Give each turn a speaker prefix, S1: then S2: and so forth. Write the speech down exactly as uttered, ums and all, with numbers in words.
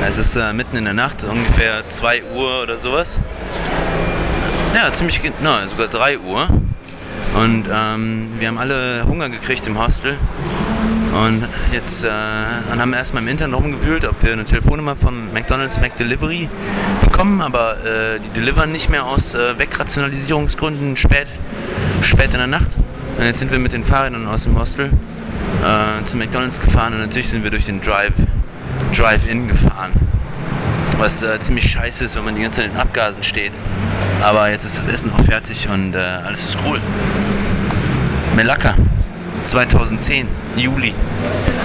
S1: Es ist äh, mitten in der Nacht, ungefähr zwei Uhr oder sowas. Ja, ziemlich genau, sogar drei Uhr. Und ähm, wir haben alle Hunger gekriegt im Hostel. Und jetzt äh, und haben erstmal im Internet rumgewühlt, ob wir eine Telefonnummer von McDonald's McDelivery bekommen, aber äh, die delivern nicht mehr aus äh, Wegrationalisierungsgründen spät, spät in der Nacht. Und jetzt sind wir mit den Fahrrädern aus dem Hostel äh, zu McDonald's gefahren und natürlich sind wir durch den Drive, Drive-In gefahren. Was äh, ziemlich scheiße ist, wenn man die ganze Zeit in den Abgasen steht. Aber jetzt ist das Essen auch fertig und äh, alles ist cool. Melaka, zweitausendzehn, Juli.